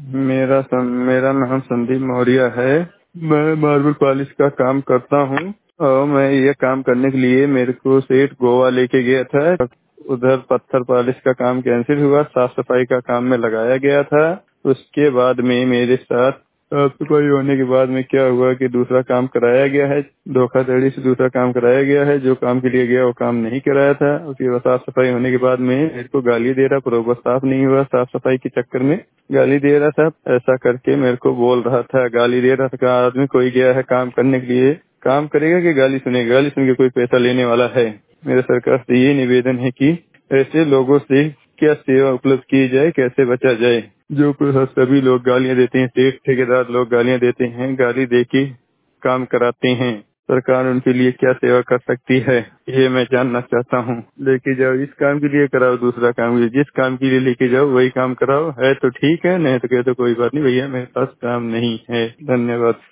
मेरा नाम संदीप मौर्य है। मैं मार्बल पॉलिश का काम करता हूँ और मैं ये काम करने के लिए मेरे को सेठ गोवा लेके गया था। उधर पत्थर पॉलिश का काम कैंसिल हुआ, साफ सफाई का काम में लगाया गया था। उसके बाद में मेरे साथ साफ सफाई होने के बाद में क्या हुआ कि दूसरा काम कराया गया है, धोखाधड़ी से दूसरा काम कराया गया है। जो काम के लिए गया वो काम नहीं कराया था। उसके बाद साफ सफाई होने के बाद में मेरे को गाली दे रहा, प्रोबर साफ नहीं हुआ, साफ सफाई के चक्कर में गाली दे रहा था। ऐसा करके मेरे को बोल रहा था, गाली दे रहा था कि आदमी कोई गया है काम करने के लिए, काम करेगा कि गाली सुनेगा, गाली सुन के कोई पैसा लेने वाला है। मेरा सरकार से ये निवेदन है कि ऐसे लोगों से क्या सेवा उपलब्ध की जाए, कैसे बचा जाए। जो सभी लोग गालियां देते हैं, सेठ ठेकेदार लोग गालियां देते हैं, गाली दे के काम कराते हैं। सरकार उनके लिए क्या सेवा कर सकती है, ये मैं जानना चाहता हूँ। लेके जाओ, इस काम के लिए कराओ, दूसरा काम के लिए, जिस काम के लिए लेके जाओ वही काम कराओ। है तो ठीक है, नहीं तो कहे तो कोई बात नहीं भैया, मेरे पास काम नहीं है। धन्यवाद।